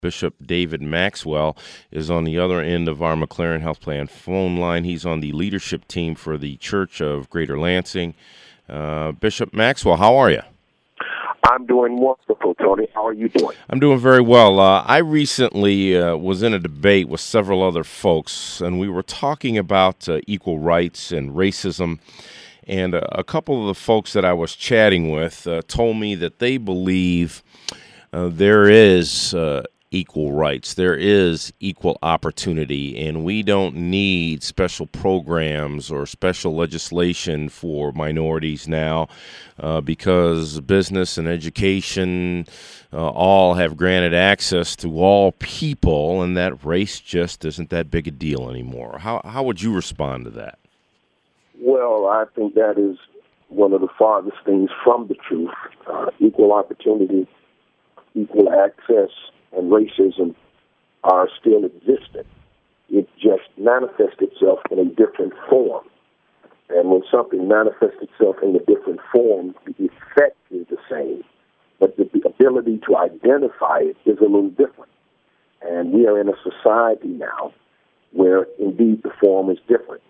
Bishop David Maxwell is on the other end of our McLaren Health Plan phone line. He's on the leadership team for the Church of Greater Lansing. Bishop Maxwell, how are you? I'm doing wonderful, Tony. How are you doing? I'm doing very well. I recently was in a debate with several other folks, and we were talking about equal rights and racism. And a couple of the folks that I was chatting with told me that they believe there is equal rights, there is equal opportunity, and we don't need special programs or special legislation for minorities now because business and education all have granted access to all people, and that race just isn't that big a deal anymore. How would you respond to that? Well, I think that is one of the farthest things from the truth. Equal opportunity, equal access, and racism are still existent. It just manifests itself in a different form. And when something manifests itself in a different form, the effect is the same, but the ability to identify it is a little different. And we are in a society now where, indeed, the form is different.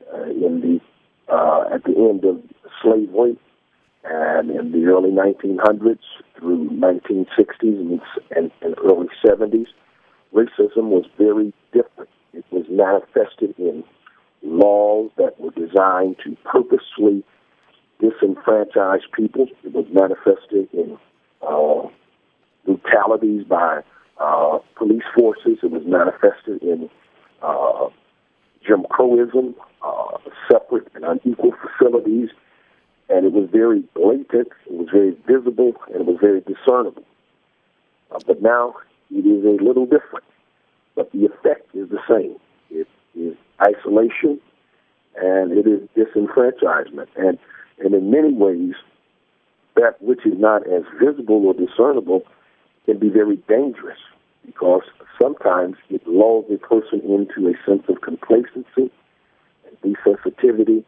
At the end of slavery, and in the early 1900s through 1960s and early 70s, racism was very different. It was manifested in laws that were designed to purposely disenfranchise people. It was manifested in brutalities by police forces. It was manifested in Jim Crowism, separate and unequal facilities. And it was very blatant, it was very visible, and it was very discernible. But now it is a little different. But the effect is the same. It is isolation, and it is disenfranchisement. And in many ways, that which is not as visible or discernible can be very dangerous because sometimes it lulls a person into a sense of complacency and desensitivity.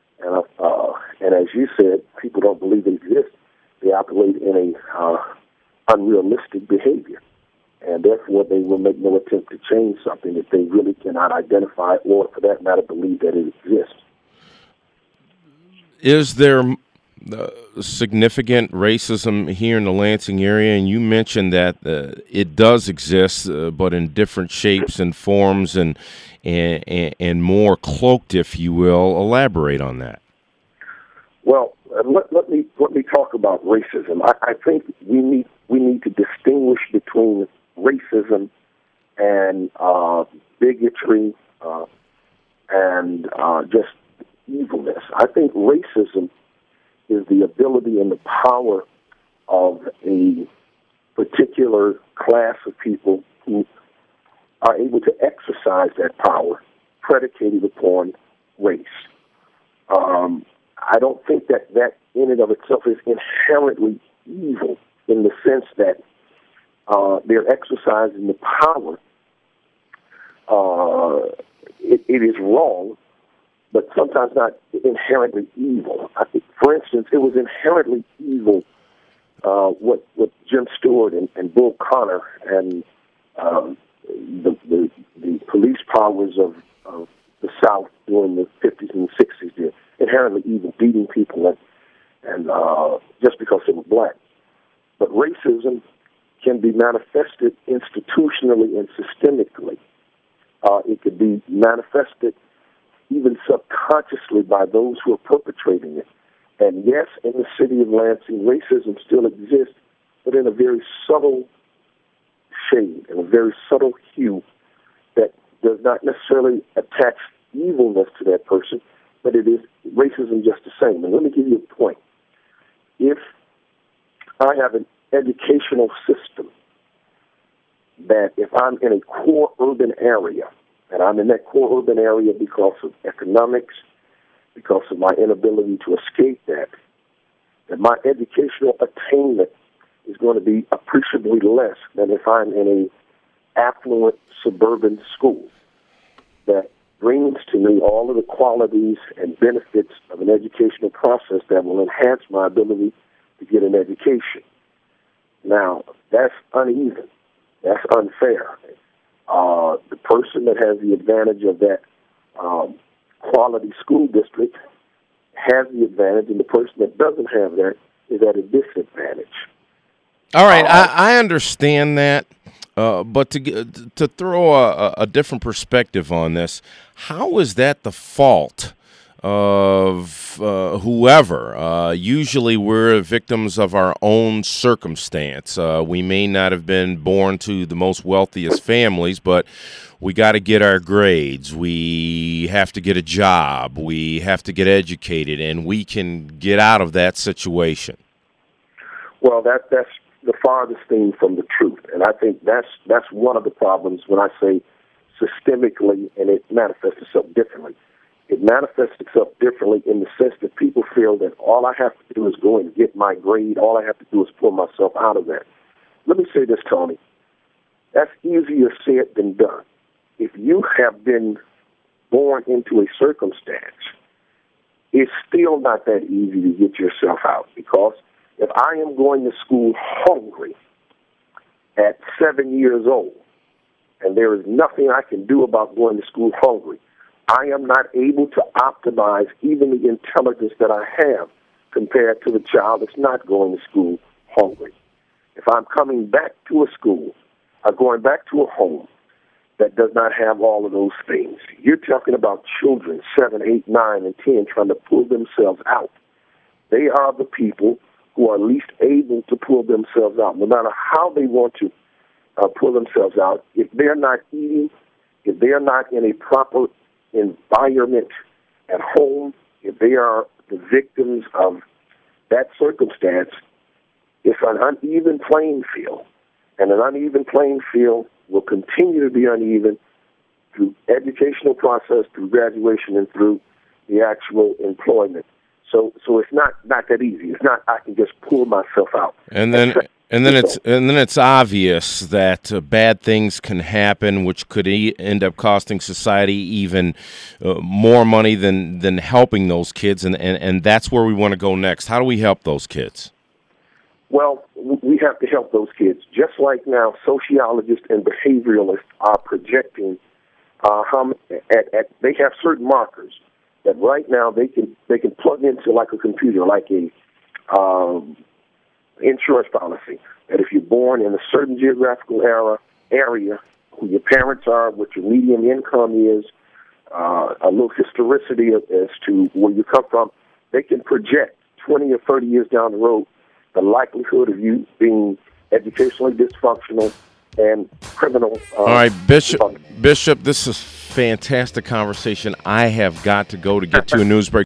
And as you said, people don't believe it exists. They operate in a unrealistic behavior, and therefore they will make no attempt to change something that they really cannot identify or, for that matter, believe that it exists. Is there significant racism here in the Lansing area? And you mentioned that it does exist, but in different shapes and forms and more cloaked, if you will. Elaborate on that. Well, let me talk about racism. I think we need to distinguish between racism and bigotry and just evilness. I think racism is the ability and the power of a particular class of people who are able to exercise that power predicated upon race. I don't think that in and of itself is inherently evil in the sense that they're exercising the power. It is wrong, but sometimes not inherently evil. For instance, it was inherently evil what Jim Stewart and Bull Connor and the police powers of the South during the 50s and 60s did. Inherently evil, beating people and just because they were black. But racism can be manifested institutionally and systemically. It could be manifested even subconsciously by those who are perpetrating it. And yes, in the city of Lansing, racism still exists, but in a very subtle shade, in a very subtle hue that does not necessarily attach evilness to that person, but it is racism just the same. And let me give you a point. If I have an educational system that if I'm in a core urban area, and I'm in that core urban area because of economics, because of my inability to escape that my educational attainment is going to be appreciably less than if I'm in a affluent suburban school that brings to me all of the qualities and benefits of an educational process that will enhance my ability to get an education. Now, that's uneven. That's unfair. The person that has the advantage of that quality school district has the advantage, and the person that doesn't have that is at a disadvantage. All right, I understand that, but to throw a different perspective on this, how is that the fault of whoever? Usually we're victims of our own circumstance. We may not have been born to the most wealthiest families, but we got to get our grades. We have to get a job. We have to get educated, and we can get out of that situation. Well, that's the farthest thing from the truth, and I think that's one of the problems when I say systemically, and it manifests itself differently. It manifests itself differently in the sense that people feel that all I have to do is go and get my grade. All I have to do is pull myself out of that. Let me say this, Tony. That's easier said than done. If you have been born into a circumstance, it's still not that easy to get yourself out, because if I am going to school hungry at 7 years old, and there is nothing I can do about going to school hungry, I am not able to optimize even the intelligence that I have compared to the child that's not going to school hungry. If I'm coming back to a school or going back to a home that does not have all of those things, you're talking about children 7, 8, 9, and 10 trying to pull themselves out. They are the people who are least able to pull themselves out, no matter how they want to pull themselves out. If they're not eating, if they are not in a proper environment at home, if they are the victims of that circumstance, it's an uneven playing field. And an uneven playing field will continue to be uneven through educational process, through graduation, and through the actual employment. So it's not that easy. It's not I can just pull myself out. And then it's obvious that bad things can happen, which could end up costing society even more money than helping those kids. And that's where we want to go next. How do we help those kids? Well, we have to help those kids. Just like now, sociologists and behavioralists are projecting they have certain markers that right now they can plug into like a computer, like a insurance policy, that if you're born in a certain geographical area, who your parents are, what your median income is, a little historicity as to where you come from, they can project 20 or 30 years down the road the likelihood of you being educationally dysfunctional and criminal. All right, Bishop, this is fantastic conversation. I have got to go to get to a news break.